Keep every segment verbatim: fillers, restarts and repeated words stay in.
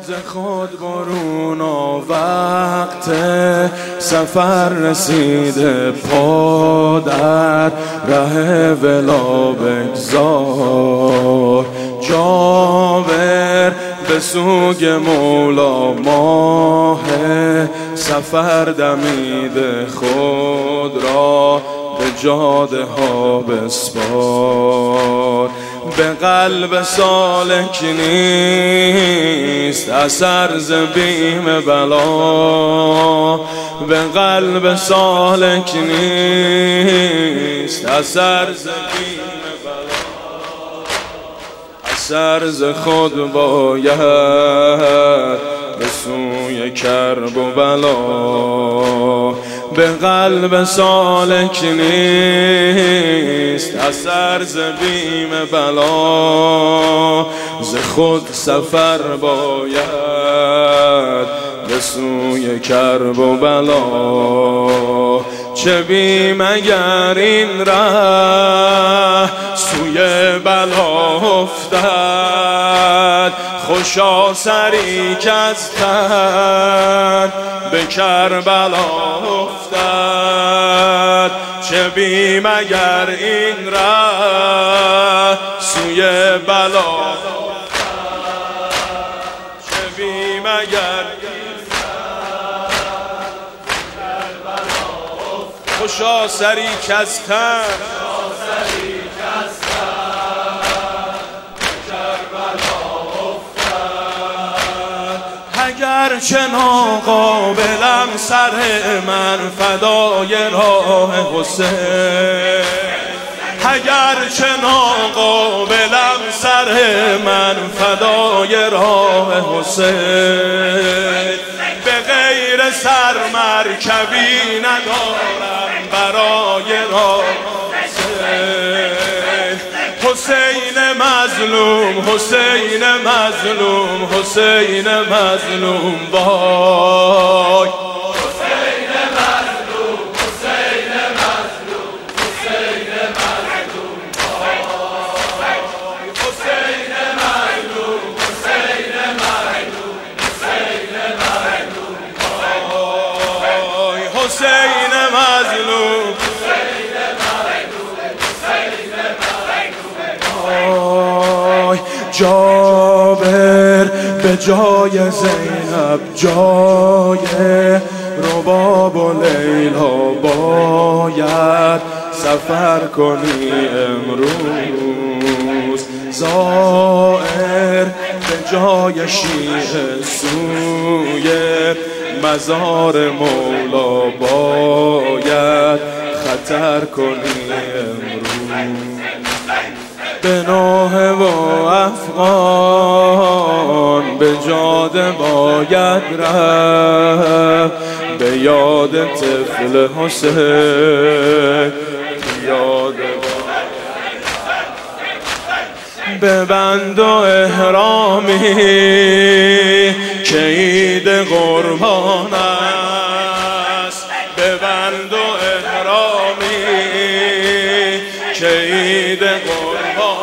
ز خود برونا وقت سفر رسیده، پا در ره ولا بگذار. جابر به سوگ مولا، ماه سفر دمیده، خود را به جاده ها بسپار. به قلب سالک نیست اثر ز بیم بلا، به قلب سالک نیست اثر ز بیم بلا. اثر ز خود باید به سوی کرب و بلا، به قلب سالک نیست اثر ز بیم بلا. ز خود سفر باید به سوی کرب و بلا. چه بیم اگر این ره سوی بلا افتد، خوشا سری که از تن به کربلا افتد. چه بیم اگر این ره سوی بلا افتد، چه بیم اگر این ره خوشا سری که از تن اگر چه ناقابلم سر من فدای راه حسین، اگر چه ناقابلم سر من فدای راه حسین. به غیر سر مرکبی ندارم برای راه حسین. حسین مظلوم، حسین مظلوم، حسین مظلوم وای. حسین مظلوم، حسین مظلوم، حسین مظلوم وای. حسین مظلوم، حسین مظلوم، حسین مظلوم وای. حسین مظلوم، جابر به جای زینب جای رباب و لیلا باید سفر کنی امروز. زائر به جای شیعه سوی مزار مولا باید خطر کنی امروز. به نوحه و افغان به جاده باید رفت، به یاد طفل حسین یاد ببند و احرامی که عید قربان است. ببند و احرامی که عید قربان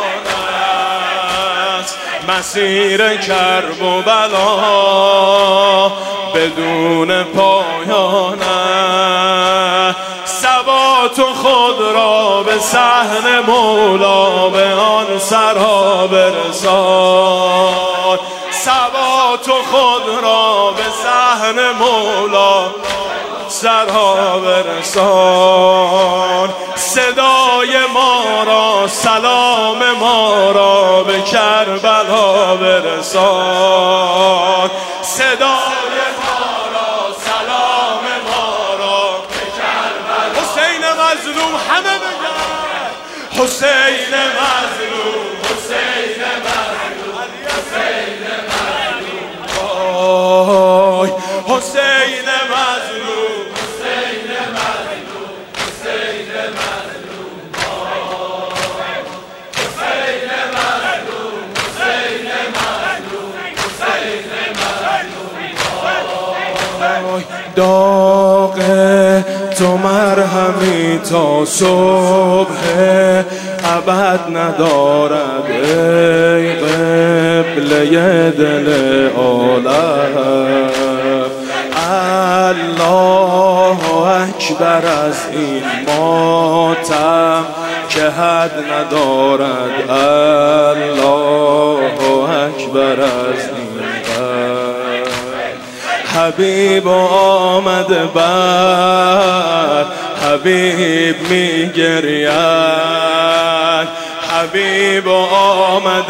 است. مسیر کرب و بلا بدون پایان است. ثبات خود را به صحن مولا به آن سرها برسان. ثبات خود را به صحن مولا سرها برسان. صدای ما را، سلام ما را به کربلا برسان. صدای ما را، سلام ما را به کربلا. حسین مظلوم همه بگن، حسین مظلوم، حسین مظلوم، حسین مظلوم وای. حسین مظلوم، داغ تو مرهمی تا صبح ابد ندارد ای قبله دل عالم. الله اکبر از این ماتم که حد ندارد. الله اکبر از این قلب. حبیب آمد بر حبیب می گرید. حبیب آمد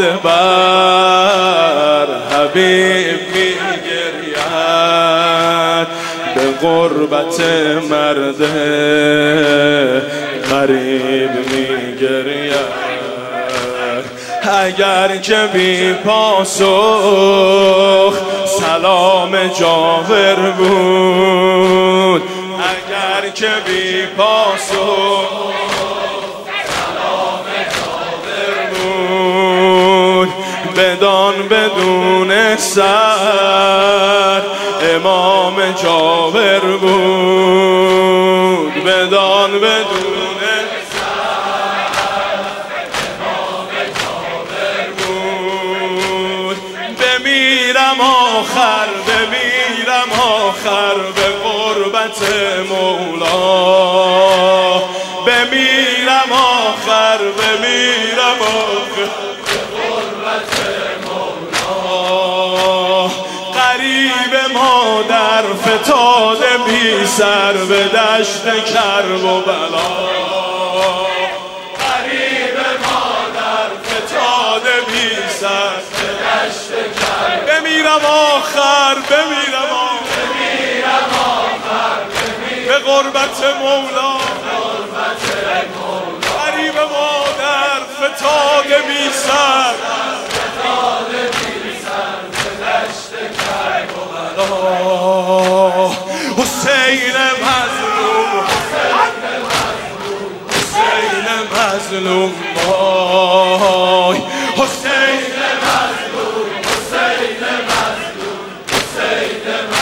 بر حبیب می گرید. به غربت مرد غریب می گرید. اگر که بی پاسخ سلام جاور بود. اگر که بی پاسخ سلام جاور بود. بدان بدون سر امام جاور بود. بدان بدون سر امام جاور بود. بمیرم آخر بمیرم آخر به قربت مولا. بمیرم آخر بمیرم آخر به قربت مولا. غریب مادر فتاده بی سر به دشت کرب و بلا. غریب مادر فتاده بی سر به دشت کرب. بمیرم آخر بمیرم آخر به قربت مولا. غریب مادر فتاده بی سر حسین مظلوم حسین مظلوم وای. حسین مظلوم حسین مظلوم حسین مظلوم